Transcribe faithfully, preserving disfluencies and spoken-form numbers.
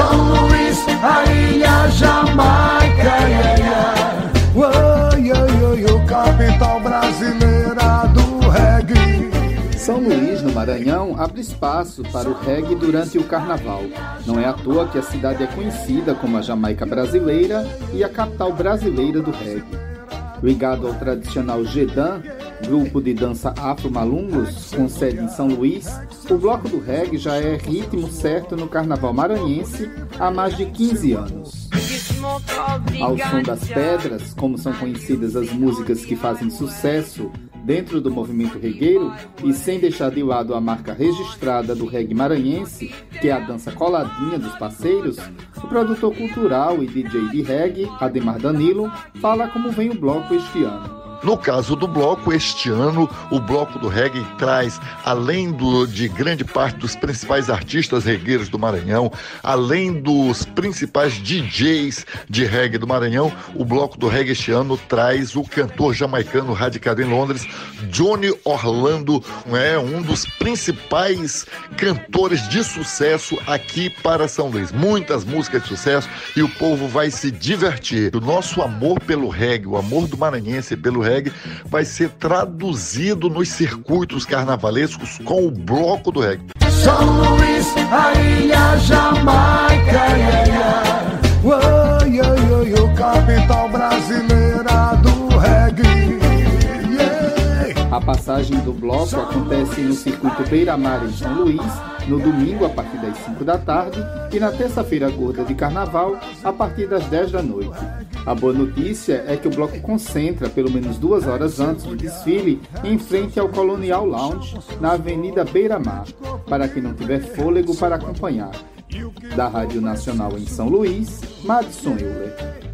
São Luís, a ilha Jamaica, yeah, yeah. Oh, yeah, yeah, yeah, capital brasileira do reggae. São Luís, no Maranhão, abre espaço para o reggae durante o carnaval. Não é à toa que a cidade é conhecida como a Jamaica brasileira e a capital brasileira do reggae. Ligado ao tradicional Gedan, grupo de dança afro-malungos, com sede em São Luís, o bloco do reggae já é ritmo certo no carnaval maranhense há mais de quinze anos. Ao som das pedras, como são conhecidas as músicas que fazem sucesso dentro do movimento regueiro, e sem deixar de lado a marca registrada do reggae maranhense, que é a dança coladinha dos parceiros, o produtor cultural e D J de reggae, Ademar Danilo, fala como vem o bloco este ano. No caso do bloco, este ano, o bloco do reggae traz, além do, de grande parte dos principais artistas regueiros do Maranhão, além dos principais D Js de reggae do Maranhão, o bloco do reggae este ano traz o cantor jamaicano radicado em Londres, Johnny Orlando, é um dos principais cantores de sucesso aqui para São Luís. Muitas músicas de sucesso e o povo vai se divertir. O nosso amor pelo reggae, o amor do maranhense pelo reggae, vai ser traduzido nos circuitos carnavalescos com o bloco do reggae. São Luís, a ilha Jamaica, yeah, yeah. Oh, yeah, yeah, yeah, capital brasileira do reggae. A passagem do bloco acontece no circuito Beira-Mar em São Luís, no domingo a partir das cinco da tarde e na terça-feira gorda de carnaval a partir das dez da noite. A boa notícia é que o bloco concentra pelo menos duas horas antes do desfile em frente ao Colonial Lounge, na Avenida Beira-Mar, para quem não tiver fôlego para acompanhar. Da Rádio Nacional em São Luís, Madison Euler.